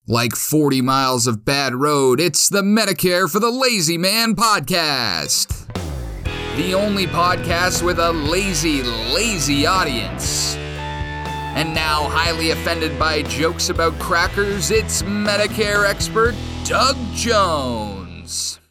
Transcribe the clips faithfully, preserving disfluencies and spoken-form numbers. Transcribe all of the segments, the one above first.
Like forty miles of bad road, it's the Medicare for the Lazy Man podcast. The only podcast with a lazy, lazy audience. And now, highly offended by jokes about crackers, it's Medicare expert Doug Jones.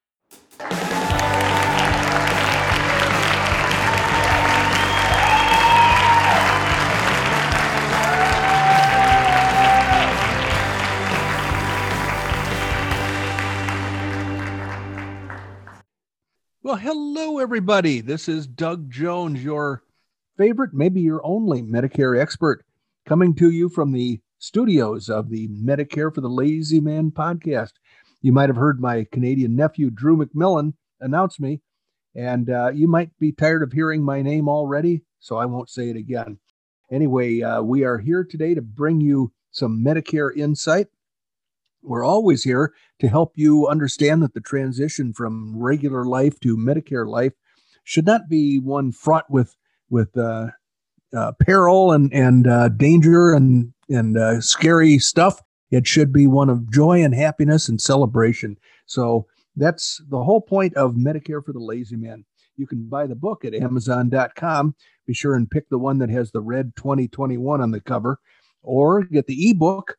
Well, hello, everybody. This is Doug Jones, your favorite, maybe your only Medicare expert, coming to you from the studios of the Medicare for the Lazy Man podcast. You might have heard my Canadian nephew, Drew McMillan, announce me, and uh, you might be tired of hearing my name already, so I won't say it again. Anyway, uh, we are here today to bring you some Medicare insight. We're always here to help you understand that the transition from regular life to Medicare life should not be one fraught with with uh, uh, peril and and uh, danger and and uh, scary stuff. It should be one of joy and happiness and celebration. So that's the whole point of Medicare for the Lazy Man. You can buy the book at amazon dot com. Be sure and pick the one that has the red twenty twenty-one on the cover, or get the ebook.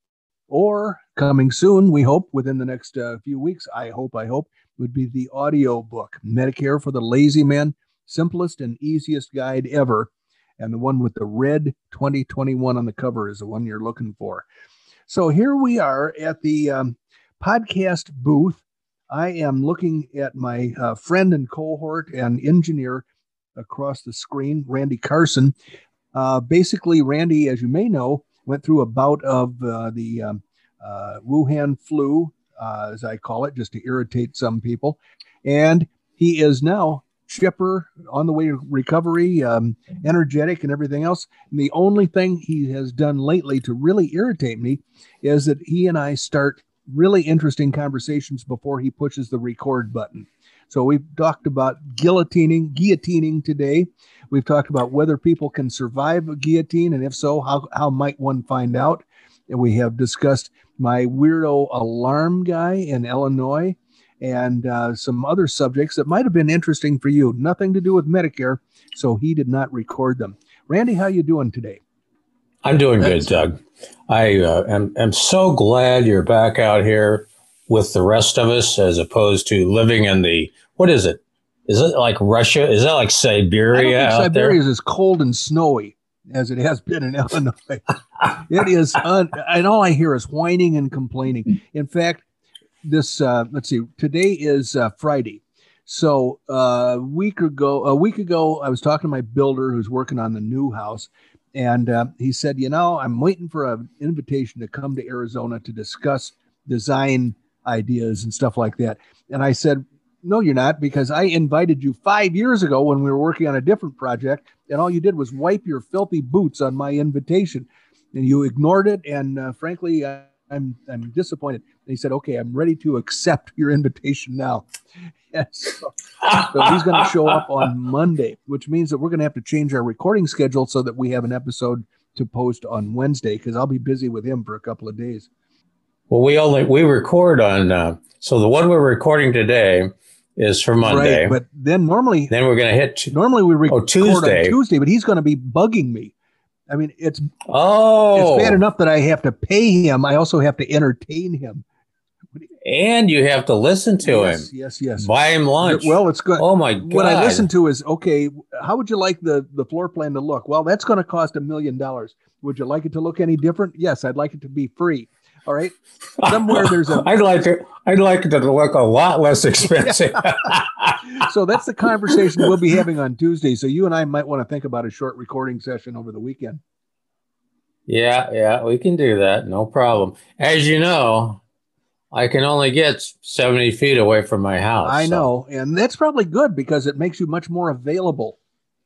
Or coming soon, we hope within the next uh, few weeks, I hope, I hope, would be the audio book, Medicare for the Lazy Man, simplest and easiest guide ever. And the one with the red twenty twenty-one on the cover is the one you're looking for. So here we are at the um, podcast booth. I am looking at my uh, friend and cohort and engineer across the screen, Randy Carson. Uh, basically, Randy, as you may know, went through a bout of uh, the um, uh, Wuhan flu, uh, as I call it, just to irritate some people. And he is now chipper, on the way to recovery, um, energetic and everything else. And the only thing he has done lately to really irritate me is that he and I start really interesting conversations before he pushes the record button. So we've talked about guillotining, guillotining today. We've talked about whether people can survive a guillotine, and if so, how, how might one find out? And we have discussed my weirdo alarm guy in Illinois and uh, some other subjects that might have been interesting for you. Nothing to do with Medicare, so he did not record them. Randy, how you doing today? I'm doing good, Doug. I uh, am, am so glad you're back out here with the rest of us, as opposed to living in the, what is it? Is it like Russia? Is that like Siberia out Siberia there? Siberia is as cold and snowy as it has been in Illinois. It is, un- and all I hear is whining and complaining. In fact, this, uh, let's see, today is uh, Friday. So uh, a week ago, a week ago, I was talking to my builder who's working on the new house. And uh, he said, you know, I'm waiting for an invitation to come to Arizona to discuss design ideas and stuff like that. And I said, no, you're not, because I invited you five years ago when we were working on a different project, and all you did was wipe your filthy boots on my invitation, and you ignored it. And uh, frankly, I, I'm I'm disappointed. And he said, okay, I'm ready to accept your invitation now. Yes. So, so he's going to show up on Monday, which means that we're going to have to change our recording schedule so that we have an episode to post on Wednesday, because I'll be busy with him for a couple of days. Well, we only we record on, uh, so the one we're recording today is for Monday. Right, but then normally, then we're going to hit. Normally we record oh, Tuesday. on Tuesday, but he's going to be bugging me. I mean, it's oh, it's bad enough that I have to pay him. I also have to entertain him, and you have to listen to yes, him. Yes, yes, buy him lunch. Well, it's good. Oh my God! What I listen to is, okay, how would you like the the floor plan to look? Well, that's going to cost a million dollars. Would you like it to look any different? Yes, I'd like it to be free. All right. Somewhere there's a. I'd like it. I'd like it to look a lot less expensive. So that's the conversation we'll be having on Tuesday. So you and I might want to think about a short recording session over the weekend. Yeah, yeah, we can do that. No problem. As you know, I can only get seventy feet away from my house. I so. know, and that's probably good because it makes you much more available.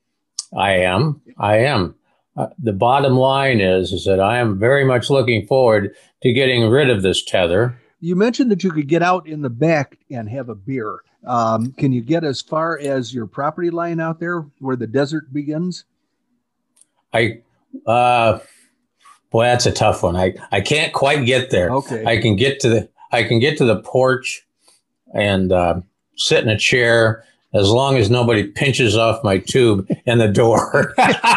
I am. I am. Uh, the bottom line is, is that I am very much looking forward to getting rid of this tether. You mentioned that you could get out in the back and have a beer. Um, can you get as far as your property line out there where the desert begins? I, uh, Boy, that's a tough one. I, I can't quite get there. Okay. I can get to the I can get to the porch and uh, sit in a chair as long as nobody pinches off my tube in the door.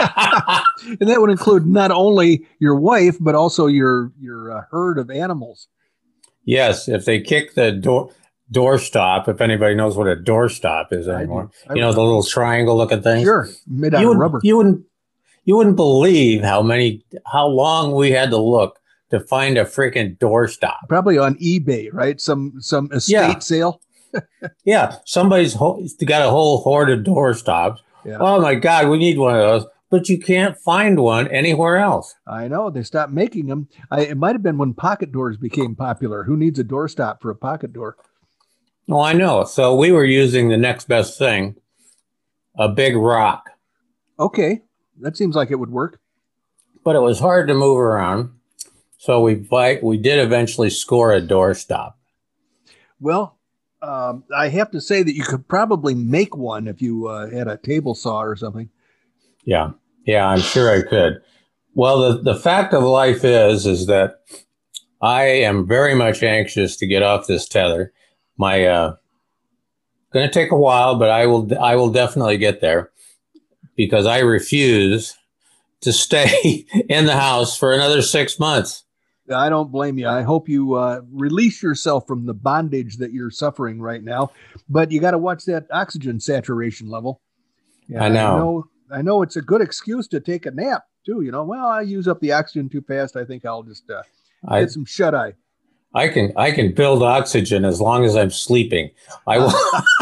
And that would include not only your wife, but also your your uh, herd of animals. Yes, if they kick the door doorstop, if anybody knows what a doorstop is anymore, I I you know, the little triangle looking thing. Sure, made out you of would, rubber. You wouldn't you wouldn't believe how many how long we had to look to find a freaking doorstop. Probably on eBay, right? Some some estate Yeah. sale. Yeah, somebody's ho- got a whole horde of doorstops. Yeah. Oh my God, we need one of those, but you can't find one anywhere else. I know they stopped making them. I, it might have been when pocket doors became popular. Who needs a doorstop for a pocket door? Oh, I know. So we were using the next best thing, a big rock, Okay, that seems like it would work. but it was hard to move around. So we vi- we did eventually score a doorstop. Well, um, I have to say that you could probably make one if you uh, had a table saw or something. Yeah, yeah, I'm sure I could. Well, the, the fact of life is, is that I am very much anxious to get off this tether. My, uh, going to take a while, but I will, I will definitely get there because I refuse to stay in the house for another six months. I don't blame you. I hope you uh, release yourself from the bondage that you're suffering right now. But you got to watch that oxygen saturation level. Yeah, I know. I know. I know it's a good excuse to take a nap too. You know, well, I use up the oxygen too fast. I think I'll just uh, I, get some shut eye. I can, I can build oxygen as long as I'm sleeping. I will,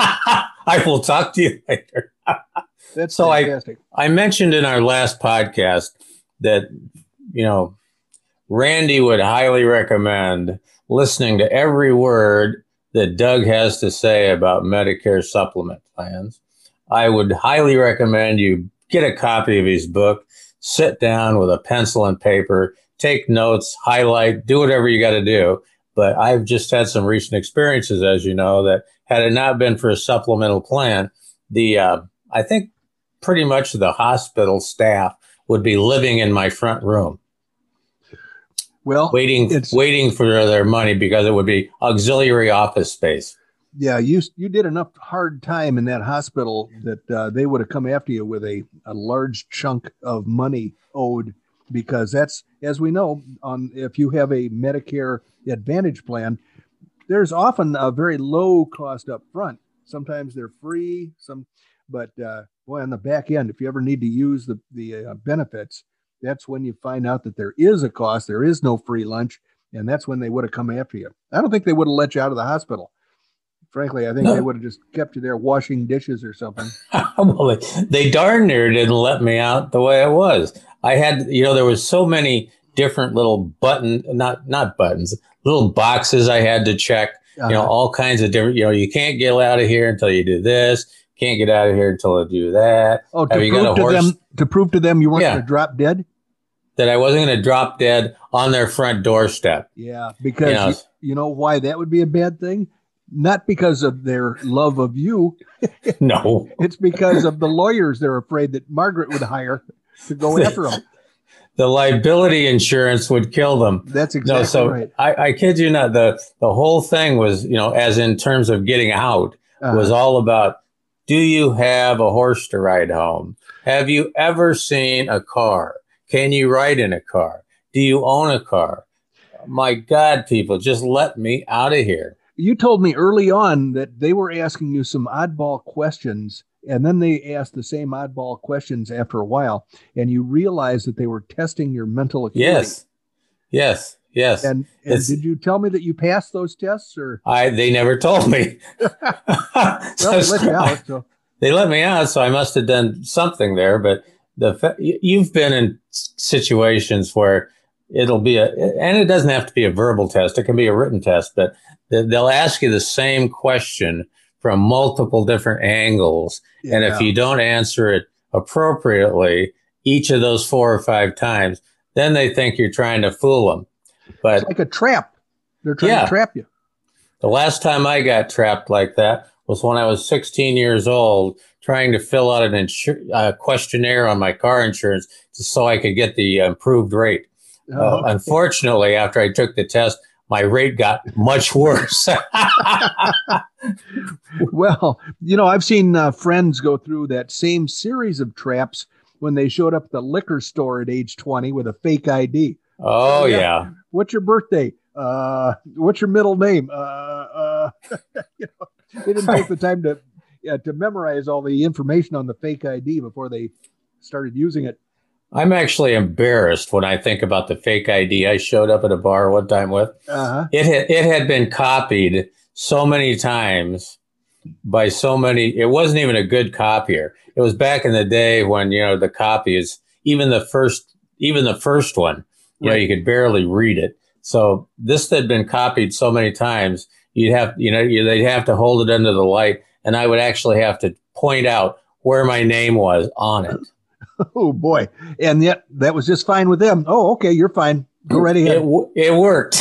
I will talk to you later. That's So I- fantastic. I mentioned in our last podcast that, you know, Randy would highly recommend listening to every word that Doug has to say about Medicare supplement plans. I would highly recommend you get a copy of his book, sit down with a pencil and paper, take notes, highlight, do whatever you got to do. But I've just had some recent experiences, as you know, that had it not been for a supplemental plan, the uh, I think pretty much the hospital staff would be living in my front room. Well, waiting it's- waiting for their money because it would be auxiliary office space. yeah, you you did enough hard time in that hospital that uh, they would have come after you with a, a large chunk of money owed, because that's, as we know, on if you have a Medicare Advantage plan, there's often a very low cost up front. Sometimes they're free, some, but uh, boy, on the back end, if you ever need to use the the uh, benefits, that's when you find out that there is a cost. There is no free lunch, and that's when they would have come after you. I don't think they would have let you out of the hospital. Frankly, I think No. they would have just kept you there washing dishes or something. Well, they, they darn near didn't let me out the way it was. I had, you know, there was so many different little button, not not buttons, little boxes I had to check. You know, Uh, all kinds of different. You know, you can't get out of here until you do this. Can't get out of here until you do that. oh, to Have you got prove a to horse them to prove to them you weren't Yeah. going to drop dead. that I wasn't going to drop dead on their front doorstep? Yeah, because You know, you, you know why that would be a bad thing? Not because of their love of you. No. It's because of the lawyers they're afraid that Margaret would hire to go after them. The liability insurance would kill them. That's exactly No, so right. I, I kid you not. The the whole thing was, you know, as in terms of getting out, Uh, was all about, do you have a horse to ride home? Have you ever seen a car? Can you ride in a car? Do you own a car? My God, people, just let me out of here. you told me early on that they were asking you some oddball questions, and then they asked the same oddball questions after a while, and you realized that they were testing your mental acuity. Yes, yes, yes. And, and It's- did you tell me that you passed those tests, or I they never told me. well, they let you out? So They let me out, so I must have done something there. But the fa- you- you've been in s- situations where it'll be a, and it doesn't have to be a verbal test. It can be a written test, but they- they'll ask you the same question from multiple different angles. And if yeah. you don't answer it appropriately each of those four or five times, then they think you're trying to fool them. But It's like a trap. They're trying Yeah. to trap you. the last time I got trapped like that was when I was sixteen years old, trying to fill out an insur- uh, questionnaire on my car insurance just so I could get the improved rate. Uh, Okay. Unfortunately, after I took the test, my rate got much worse. Well, you know, I've seen uh, friends go through that same series of traps when they showed up at the liquor store at age twenty with a fake I D. Oh, yeah. What's your birthday? Uh, what's your middle name? Uh, uh, you know, they didn't take the time to yeah, to memorize all the information on the fake I D before they started using it. I'm actually embarrassed when I think about the fake I D I showed up at a bar one time with. Uh-huh. It had, it had been copied so many times by so many. It wasn't even a good copier. It was back in the day when, you know, the copies, even the first, even the first one, you Right. know, you could barely read it. So this had been copied so many times, you'd have, you know, you, they'd have to hold it under the light, and I would actually have to point out where my name was on it. Oh boy. And yet that was just fine with them. Oh, okay, you're fine. Go right ahead. It, it worked.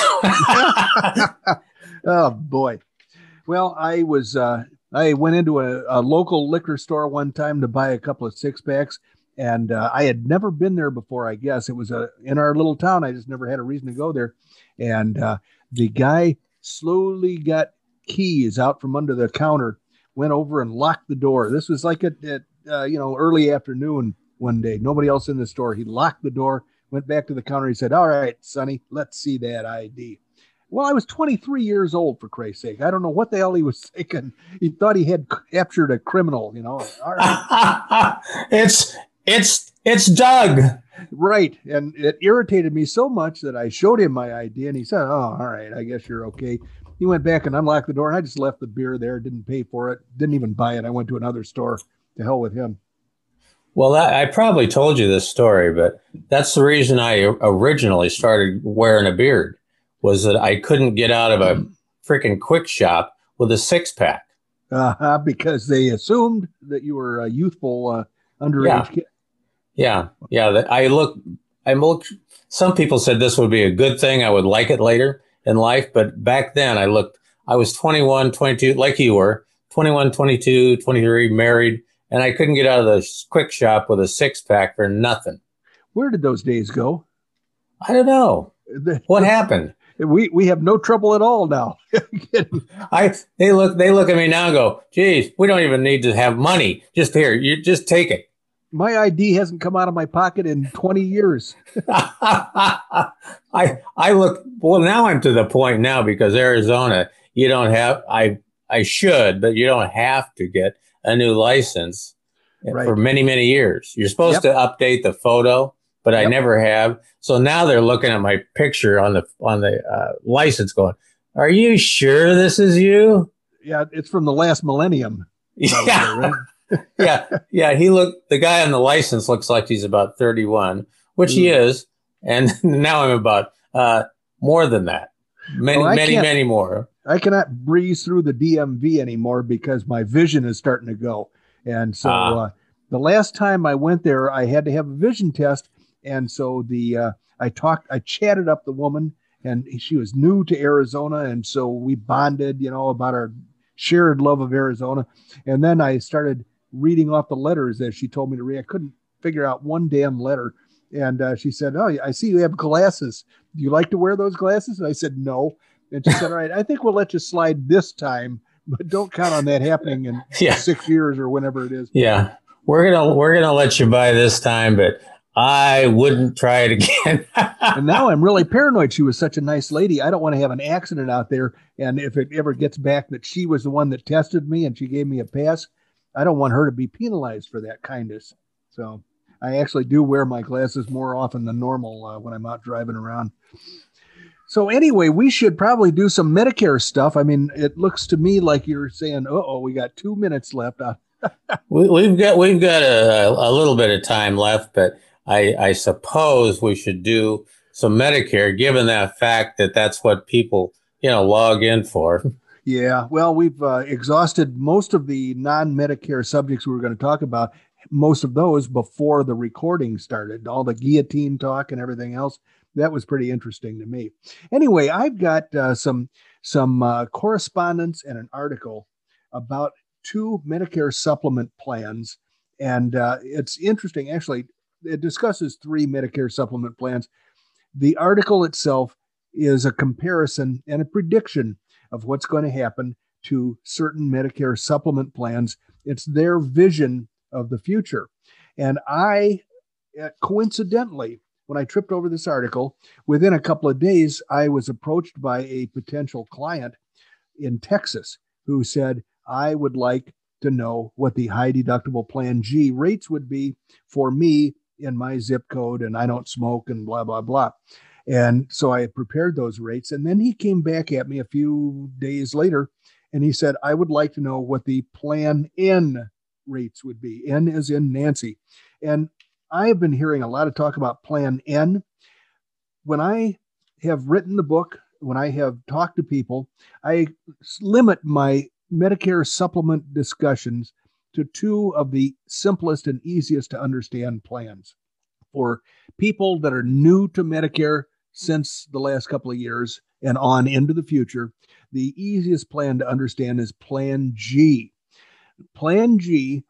Oh boy. Well, I was uh I went into a, a local liquor store one time to buy a couple of six packs, and uh, I had never been there before. I guess it was a in our little town. I just never had a reason to go there, and uh, the guy slowly got keys out from under the counter, went over and locked the door. This was like at, at uh, you know early afternoon one day. Nobody else in the store. He locked the door, went back to the counter. He said, "All right, Sonny, let's see that I D." Well, I was twenty-three years old, for Christ's sake. I don't know what the hell he was thinking. He thought he had captured a criminal, you know. All right. it's it's it's Doug. Right. And it irritated me so much that I showed him my I D, and he said, "Oh, all right, I guess you're okay." He went back and unlocked the door, and I just left the beer there, didn't pay for it, didn't even buy it. I went to another store. To hell with him. Well, that, I probably told you this story, but that's the reason I originally started wearing a beard, was that I couldn't get out of a freaking quick shop with a six pack. Uh, because they assumed that you were a youthful uh, underage Yeah. kid. Yeah. Yeah. that- I look, I look, some people said this would be a good thing. I would like it later in life. But back then I looked, I was twenty-one, twenty-two, like you were, twenty-one, twenty-two, twenty-three, married, and I couldn't get out of the quick shop with a six pack for nothing. Where did those days go? I don't know. What happened? We we have no trouble at all now. I they look they look at me now and go, geez, we don't even need to have money. Just here, you just take it. My I D hasn't come out of my pocket in twenty years. I I look well now. I'm to the point now because Arizona, you don't have. I I should, but you don't have to get a new license Right. for many many years. You're supposed Yep. to update the photo, but I Yep. never have. So now they're looking at my picture on the on the uh, license, going, "Are you sure this is you?" Yeah, it's from the last millennium. Yeah. Right? yeah, yeah. He looked. The guy on the license looks like he's about thirty-one, which he Mm. is, and now I'm about uh, more than that. Many, Oh, I many, can't- many more. I cannot breeze through the D M V anymore because my vision is starting to go. And so Ah. uh, the last time I went there, I had to have a vision test. And so the uh, I talked, I chatted up the woman, and she was new to Arizona, and so we bonded, you know, about our shared love of Arizona. And then I started reading off the letters as she told me to read. I couldn't figure out one damn letter. And uh, she said, "Oh, I see you have glasses. Do you like to wear those glasses?" And I said, "No." And she said, "All right, I think we'll let you slide this time, but don't count on that happening in Yeah. six years or whenever it is." Yeah, we're gonna we're gonna let you buy this time, but I wouldn't try it again. And now I'm really paranoid. She was such a nice lady. I don't want to have an accident out there. And if it ever gets back that she was the one that tested me and she gave me a pass, I don't want her to be penalized for that kindness. So I actually do wear my glasses more often than normal uh, when I'm out driving around. So anyway, we should probably do some Medicare stuff. I mean, it looks to me like you're saying, "Uh-oh, we got two minutes left." Uh, we, we've got we've got a, a little bit of time left, but I, I suppose we should do some Medicare, given that fact that that's what people you know log in for. Yeah, well, we've uh, exhausted most of the non-Medicare subjects we were going to talk about, most of those before the recording started, all the guillotine talk and everything else. That was pretty interesting to me. Anyway, I've got uh, some some uh, correspondence and an article about two Medicare supplement plans. And uh, it's interesting, actually, it discusses three Medicare supplement plans. The article itself is a comparison and a prediction of what's going to happen to certain Medicare supplement plans. It's their vision of the future. And I, coincidentally, when I tripped over this article, within a couple of days, I was approached by a potential client in Texas who said, I would like to know what the high deductible plan G rates would be for me in my zip code, and I don't smoke and blah, blah, blah. And so I prepared those rates. And then he came back at me a few days later and he said, I would like to know what the plan N rates would be. N as in Nancy. And I have been hearing a lot of talk about plan N. When I have written the book, when I have talked to people, I limit my Medicare supplement discussions to two of the simplest and easiest to understand plans. For people that are new to Medicare since the last couple of years and on into the future, the easiest plan to understand is Plan G. Plan G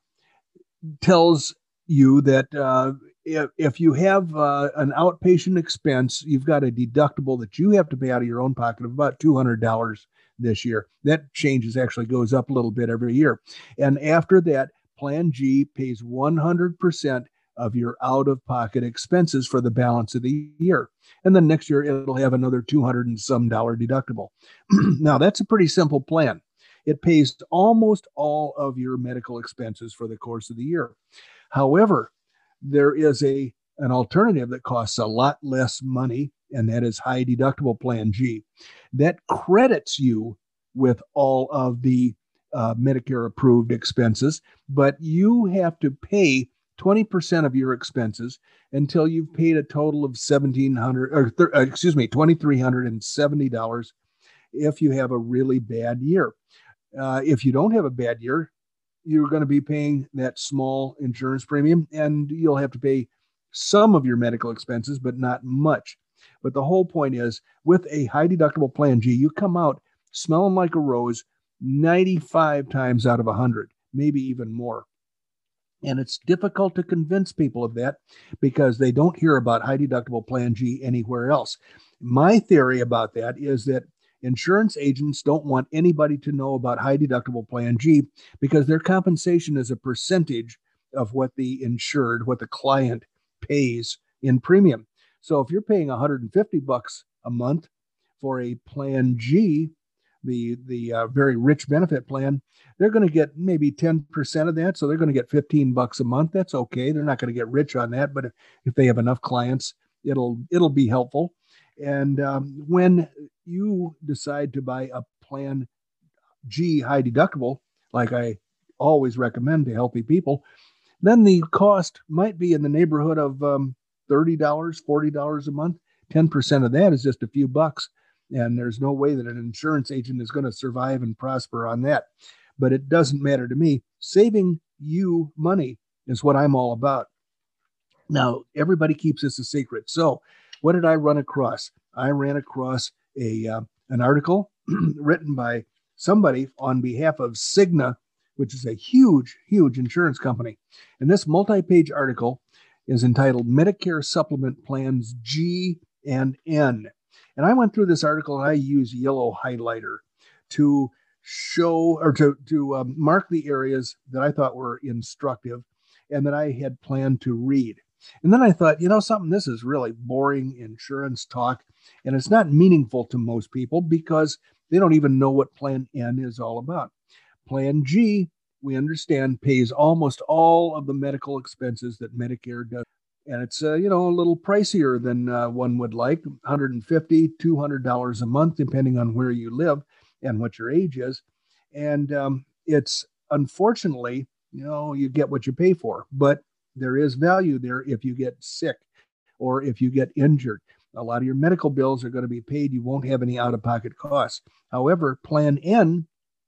tells you that uh, if, if you have uh, an outpatient expense, you've got a deductible that you have to pay out of your own pocket of about two hundred dollars this year. That changes, actually goes up a little bit every year. And after that, Plan G pays one hundred percent of your out-of-pocket expenses for the balance of the year. And then next year, it'll have another two hundred and some dollar deductible. Now, that's a pretty simple plan. It pays almost all of your medical expenses for the course of the year. However, there is a an alternative that costs a lot less money, and that is high deductible Plan G. That credits you with all of the uh, Medicare approved expenses, but you have to pay twenty percent of your expenses until you've paid a total of seventeen hundred dollars or th- excuse me, two thousand three hundred seventy dollars if you have a really bad year. Uh, if you don't have a bad year, you're going to be paying that small insurance premium, and you'll have to pay some of your medical expenses, but not much. But the whole point is, with a high deductible Plan G, you come out smelling like a rose ninety-five times out of one hundred, maybe even more. And it's difficult to convince people of that because they don't hear about high deductible Plan G anywhere else. My theory about that is that insurance agents don't want anybody to know about high deductible Plan G because their compensation is a percentage of what the insured, what the client pays in premium. So if you're paying one hundred fifty bucks a month for a Plan G, the the uh, very rich benefit plan, they're going to get maybe ten percent of that. So they're going to get fifteen bucks a month. That's okay. They're not going to get rich on that, but if, if they have enough clients, it'll it'll be helpful. And um, when you decide to buy a Plan G high deductible, like I always recommend to healthy people, then the cost might be in the neighborhood of um, thirty dollars, forty dollars a month. ten percent of that is just a few bucks. And there's no way that an insurance agent is going to survive and prosper on that. But it doesn't matter to me. Saving you money is what I'm all about. Now, everybody keeps this a secret. So what did I run across? I ran across a uh, an article written by somebody on behalf of Cigna, which is a huge, huge insurance company. And this multi-page article is entitled Medicare Supplement Plans G and N. And I went through this article and I used yellow highlighter to show or to, to um, mark the areas that I thought were instructive and that I had planned to read. And then I thought, you know, something, this is really boring insurance talk, and it's not meaningful to most people because they don't even know what Plan N is all about. Plan G, we understand, pays almost all of the medical expenses that Medicare does. And it's, uh, you know, a little pricier than uh, one would like, one hundred fifty dollars, two hundred dollars a month, depending on where you live and what your age is. And um, it's, unfortunately, you know, you get what you pay for. But there is value there if you get sick or if you get injured. A lot of your medical bills are going to be paid. You won't have any out-of-pocket costs. However, Plan N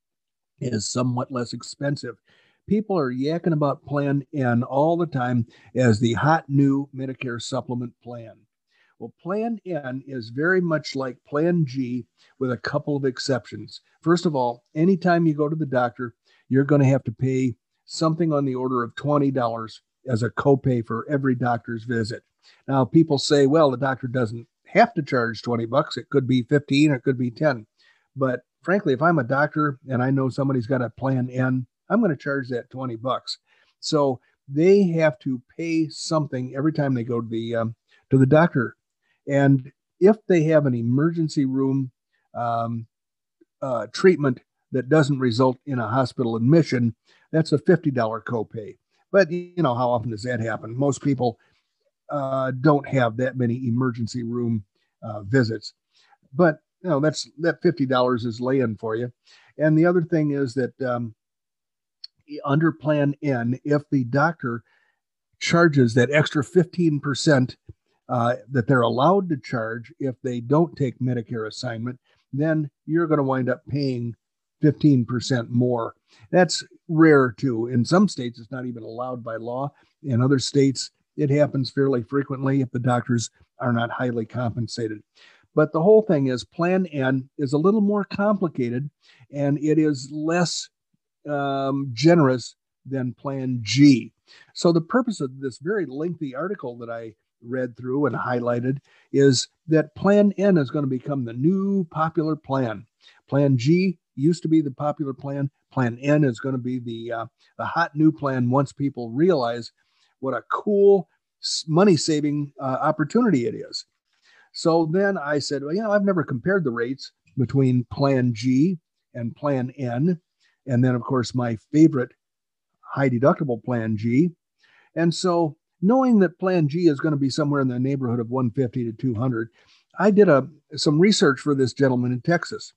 is somewhat less expensive. People are yakking about Plan N all the time as the hot new Medicare supplement plan. Well, Plan N is very much like Plan G with a couple of exceptions. First of all, anytime you go to the doctor, you're going to have to pay something on the order of twenty dollars as a copay for every doctor's visit. Now, people say, well, the doctor doesn't have to charge twenty bucks. It could be fifteen, or it could be ten. But frankly, if I'm a doctor and I know somebody's got a plan N, I'm going to charge that twenty bucks. So they have to pay something every time they go to the um, to the doctor. And if they have an emergency room um, uh, treatment that doesn't result in a hospital admission, that's a fifty dollars copay. But you know, how often does that happen? Most people uh, don't have that many emergency room uh, visits. But you know, that's that fifty dollars is laying for you. And the other thing is that um, under Plan N, if the doctor charges that extra fifteen percent uh, that they're allowed to charge if they don't take Medicare assignment, then you're going to wind up paying fifteen percent more. That's rare too. In some states, it's not even allowed by law. In other states, it happens fairly frequently if the doctors are not highly compensated. But the whole thing is Plan N is a little more complicated, and it is less um, generous than Plan G. So the purpose of this very lengthy article that I read through and highlighted is that Plan N is going to become the new popular plan. Plan G used to be the popular plan. Plan N is going to be the, uh, the hot new plan once people realize what a cool money-saving uh, opportunity it is. So then I said, well, you know, I've never compared the rates between Plan G and Plan N. And then, of course, my favorite high deductible Plan G. And so knowing that Plan G is going to be somewhere in the neighborhood of one hundred fifty to two hundred, I did a, some research for this gentleman in Texas.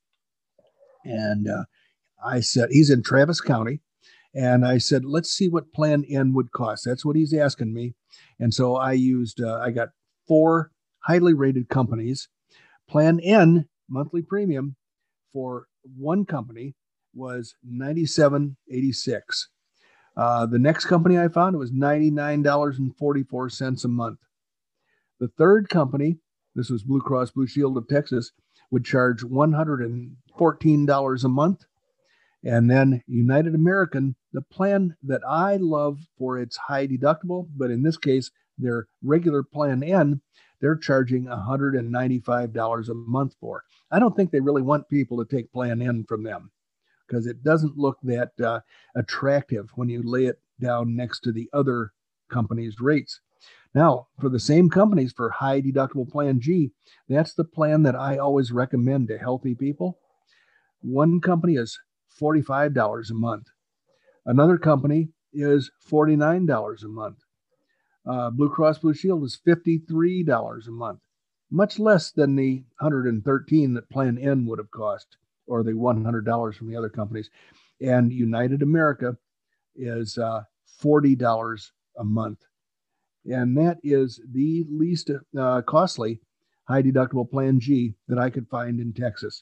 And uh, I said, he's in Travis County. And I said, let's see what Plan N would cost. That's what he's asking me. And so I used, uh, I got four highly rated companies. Plan N monthly premium for one company was ninety-seven eighty-six. Uh, the next company I found, it was ninety-nine dollars and forty-four cents a month. The third company, this was Blue Cross Blue Shield of Texas, would charge one hundred fourteen dollars a month. And then United American, the plan that I love for its high deductible, but in this case, their regular Plan N, they're charging one hundred ninety-five dollars a month for. I don't think they really want people to take Plan N from them, because it doesn't look that uh, attractive when you lay it down next to the other companies' rates. Now, for the same companies, for high deductible Plan G, that's the plan that I always recommend to healthy people. One company is forty-five dollars a month. Another company is forty-nine dollars a month. Uh, Blue Cross Blue Shield is fifty-three dollars a month, much less than the one hundred thirteen dollars that Plan N would have cost, or the one hundred dollars from the other companies. And United America is uh, forty dollars a month. And that is the least uh, costly high deductible Plan G that I could find in Texas.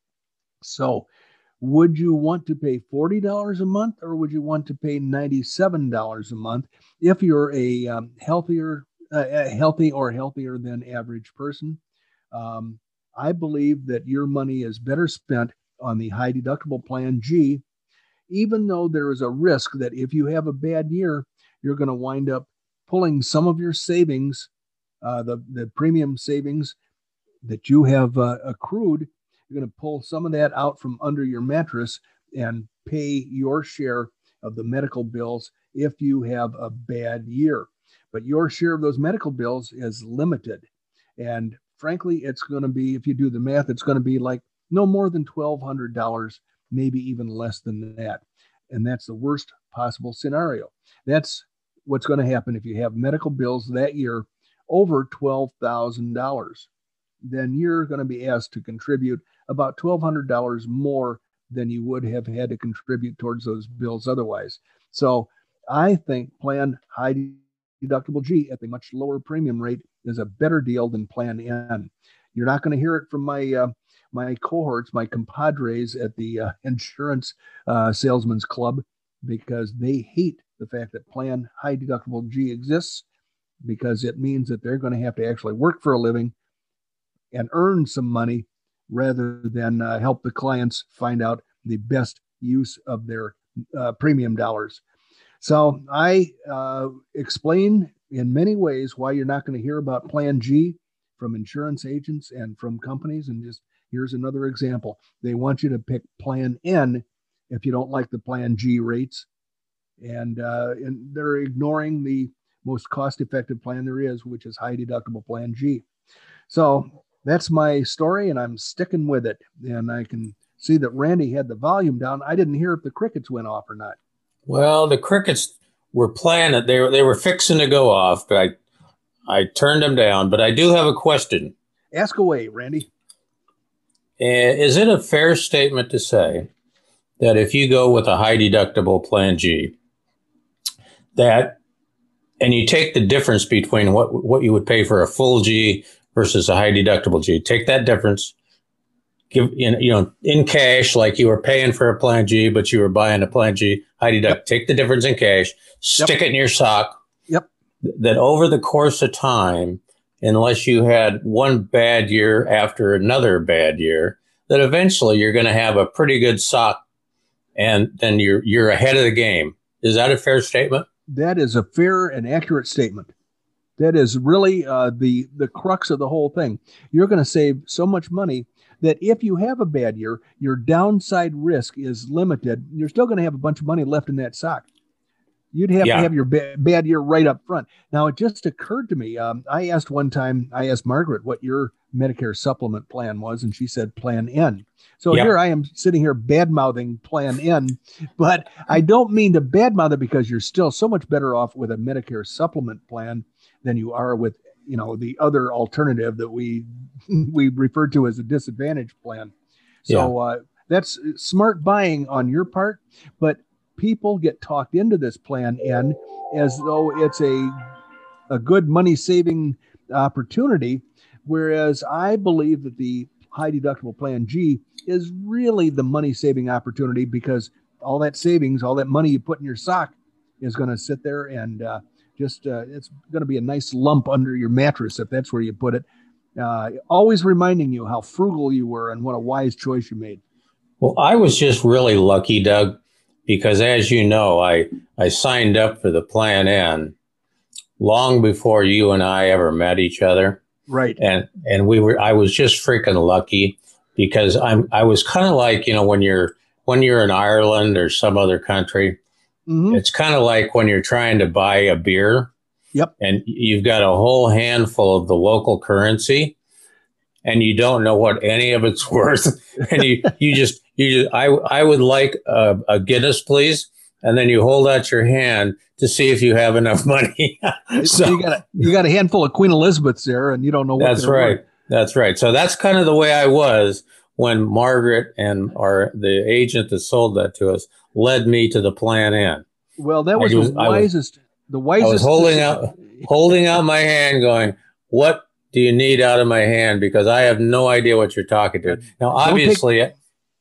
So would you want to pay forty dollars a month, or would you want to pay ninety-seven dollars a month if you're a um, healthier, uh, healthy or healthier than average person? Um, I believe that your money is better spent on the high deductible Plan G, even though there is a risk that if you have a bad year, you're going to wind up pulling some of your savings, uh, the, the premium savings that you have uh, accrued. You're going to pull some of that out from under your mattress and pay your share of the medical bills if you have a bad year. But your share of those medical bills is limited. And frankly, it's going to be, if you do the math, it's going to be like no more than twelve hundred dollars, maybe even less than that. And that's the worst possible scenario. That's what's going to happen if you have medical bills that year over twelve thousand dollars. Then you're going to be asked to contribute about twelve hundred dollars more than you would have had to contribute towards those bills otherwise. So I think Plan High Deductible G at the much lower premium rate is a better deal than Plan N. You're not going to hear it from my uh, my cohorts, my compadres at the uh, insurance uh, salesmen's club, because they hate the fact that Plan High Deductible G exists, because it means that they're going to have to actually work for a living and earn some money rather than uh, help the clients find out the best use of their uh, premium dollars. So I uh, explain in many ways why you're not going to hear about Plan G from insurance agents and from companies. And just here's another example. They want you to pick Plan N if you don't like the Plan G rates. And, uh, and they're ignoring the most cost-effective plan there is, which is high deductible Plan G. So that's my story, and I'm sticking with it. And I can see that Randy had the volume down. I didn't hear if the crickets went off or not. Well, the crickets were playing it. They were they were fixing to go off, but I I turned them down. But I do have a question. Ask away, Randy. Is it a fair statement to say that if you go with a high deductible Plan G, that and you take the difference between what what you would pay for a full G versus a high deductible G, take that difference, give you know in cash, like you were paying for a Plan G, but you were buying a Plan G high deductible. Yep. Take the difference in cash, stick yep. it in your sock. Yep. That over the course of time, unless you had one bad year after another bad year, that eventually you're going to have a pretty good sock, and then you're you're ahead of the game. Is that a fair statement? That is a fair and accurate statement. That is really uh, the the crux of the whole thing. You're going to save so much money that if you have a bad year, your downside risk is limited. You're still going to have a bunch of money left in that sock. You'd have yeah. to have your ba- bad year right up front. Now, it just occurred to me. Um, I asked one time, I asked Margaret what your Medicare supplement plan was, and she said Plan N. So yep. here I am sitting here bad-mouthing Plan N, but I don't mean to badmouth it because you're still so much better off with a Medicare supplement plan than you are with, you know, the other alternative that we we refer to as a disadvantage plan. So yeah. uh, that's smart buying on your part, but people get talked into this Plan N as though it's a a good money-saving opportunity, whereas I believe that the high deductible Plan G is really the money-saving opportunity, because all that savings, all that money you put in your sock is going to sit there and uh, just uh, it's going to be a nice lump under your mattress if that's where you put it. Uh, always reminding you how frugal you were and what a wise choice you made. Well, I was just really lucky, Doug, because as you know, I, I signed up for the Plan N long before you and I ever met each other. Right. And and we were I was just freaking lucky, because I'm I was kind of like, you know, when you're when you're in Ireland or some other country, mm-hmm. it's kind of like when you're trying to buy a beer. Yep. And you've got a whole handful of the local currency, and you don't know what any of it's worth. And you, you just, you just, I, I would like a, a Guinness, please. And then you hold out your hand to see if you have enough money. So you got a, you got a handful of Queen Elizabeths there, and you don't know what. That's right. Worth. That's right. So that's kind of the way I was when Margaret and our, the agent that sold that to us led me to the Plan N. Well, that was, was the wisest. Was, The wisest. I was holding out, holding out my hand, going, "What do you need out of my hand?" Because I have no idea what you're talking to. Now, obviously, take,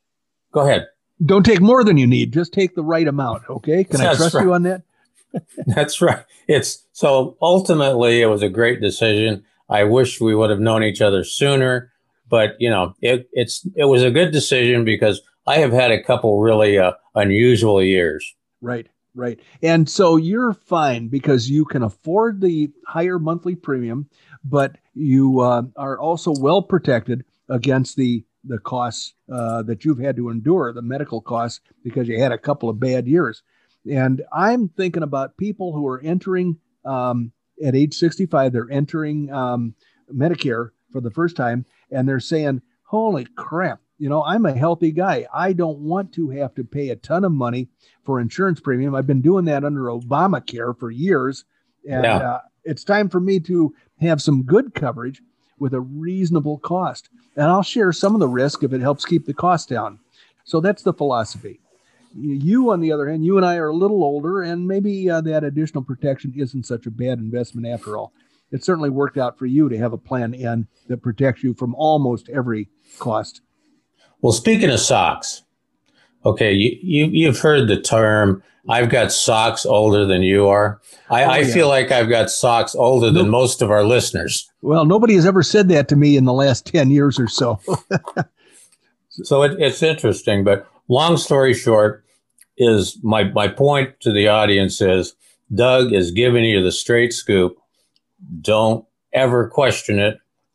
go ahead. Don't take more than you need. Just take the right amount. Okay? Can That's I trust right. you on that? That's right. It's so ultimately, it was a great decision. I wish we would have known each other sooner, but you know, it it's it was a good decision because I have had a couple really uh, unusual years. Right. Right. And so you're fine because you can afford the higher monthly premium, but you uh, are also well protected against the the costs uh, that you've had to endure, the medical costs, because you had a couple of bad years. And I'm thinking about people who are entering um, at age sixty-five, they're entering um, Medicare for the first time, and they're saying, holy crap, you know, I'm a healthy guy. I don't want to have to pay a ton of money for insurance premium. I've been doing that under Obamacare for years. And yeah. uh, it's time for me to have some good coverage with a reasonable cost. And I'll share some of the risk if it helps keep the cost down. So that's the philosophy. You, on the other hand, you and I are a little older, and maybe uh, that additional protection isn't such a bad investment after all. It certainly worked out for you to have a Plan N that protects you from almost every cost. Well, speaking of socks, okay, you, you, you've heard the term, I've got socks older than you are. I, oh, I yeah. feel like I've got socks older nope. than most of our listeners. Well, nobody has ever said that to me in the last ten years or so. So it, it's interesting, but long story short is my, my point to the audience is Doug is giving you the straight scoop. Don't ever question it.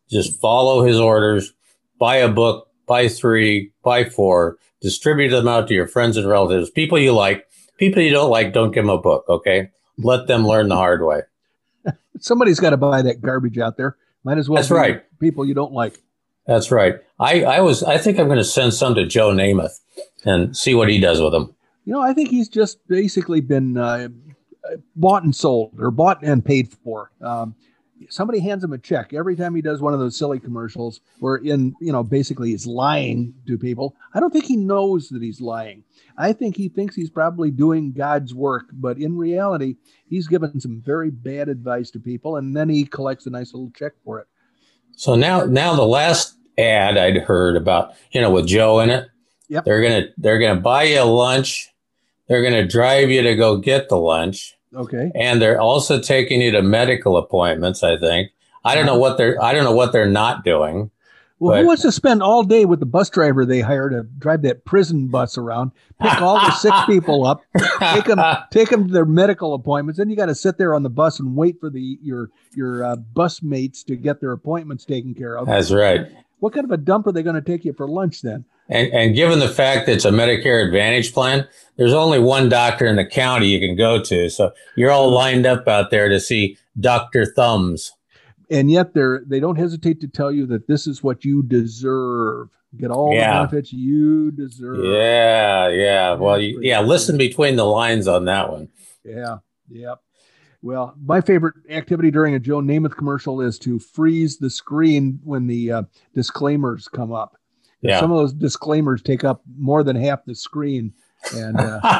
Just follow his orders, buy a book, buy three, buy four, distribute them out to your friends and relatives, people you like. People you don't like, don't give them a book, okay? Let them learn the hard way. Somebody's got to buy that garbage out there. Might as well That's be right. people you don't like. That's right. I, I was. I think I'm going to send some to Joe Namath and see what he does with them. You know, I think he's just basically been uh, bought and sold or bought and paid for. Um, somebody hands him a check every time he does one of those silly commercials where in, you know, basically he's lying to people. I don't think he knows that he's lying. I think he thinks he's probably doing God's work, but in reality, he's given some very bad advice to people, and then he collects a nice little check for it. So now, now the last ad I'd heard about, you know, with Joe in it, yep. they're gonna they're gonna buy you a lunch. They're going to drive you to go get the lunch. Okay. And they're also taking you to medical appointments, I think. I don't know what they're I don't know what they're not doing. Well, but... who wants to spend all day with the bus driver they hired to drive that prison bus around, pick all the sick people up, take them take them to their medical appointments, then you got to sit there on the bus and wait for the your your uh, bus mates to get their appointments taken care of. That's right. What kind of a dump are they going to take you for lunch then? And, and given the fact that it's a Medicare Advantage plan, there's only one doctor in the county you can go to. So you're all lined up out there to see Doctor Thumbs. And yet they're, they don't hesitate to tell you that this is what you deserve. Get all yeah. the benefits you deserve. Yeah, yeah. Well, you, yeah, listen between the lines on that one. Yeah, yeah. Well, my favorite activity during a Joe Namath commercial is to freeze the screen when the uh, disclaimers come up. Yeah. Some of those disclaimers take up more than half the screen. And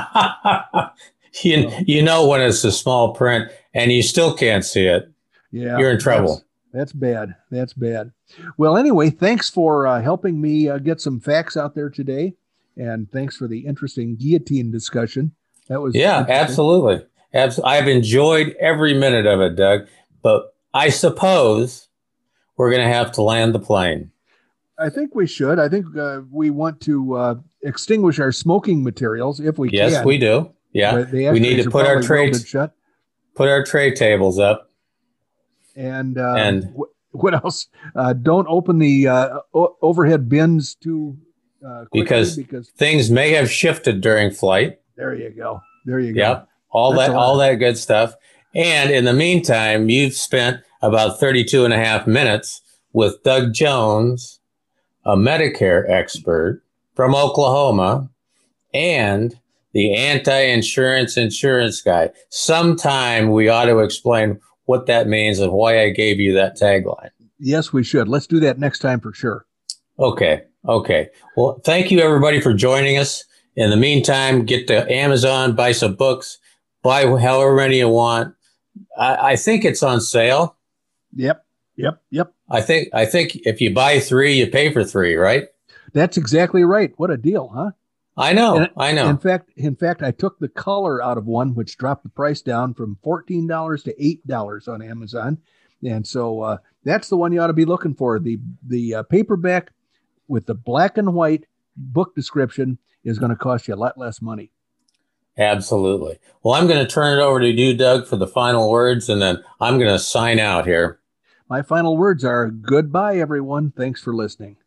uh, you, so, you know when it's a small print and you still can't see it, yeah, you're in trouble. That's, that's bad. That's bad. Well, anyway, thanks for uh, helping me uh, get some facts out there today. And thanks for the interesting guillotine discussion. That was Yeah, absolutely. Abs- I've enjoyed every minute of it, Doug. But I suppose we're going to have to land the plane. I think we should. I think uh, we want to uh, extinguish our smoking materials if we yes, can. Yes, we do. Yeah, we need to put our tray shut. Put our tray tables up. And uh, and w- what else? Uh, don't open the uh, o- overhead bins too uh, quickly because because things may have shifted during flight. There you go. There you go. Yep, all That's that, all that good stuff. And in the meantime, you've spent about thirty-two and a half minutes with Doug Jones, a Medicare expert from Oklahoma, and the anti-insurance insurance guy. Sometime we ought to explain what that means and why I gave you that tagline. Yes, we should. Let's do that next time for sure. Okay. Okay. Well, thank you everybody for joining us. In the meantime, get to Amazon, buy some books, buy however many you want. I, I think it's on sale. Yep. Yep. Yep. I think I think if you buy three, you pay for three, right? That's exactly right. What a deal, huh? I know. And, I know. In fact, in fact, I took the color out of one, which dropped the price down from fourteen dollars to eight dollars on Amazon. And so uh, that's the one you ought to be looking for. The the uh, paperback with the black and white book description is going to cost you a lot less money. Absolutely. Well, I'm going to turn it over to you, Doug, for the final words, and then I'm going to sign out here. My final words are goodbye, everyone. Thanks for listening.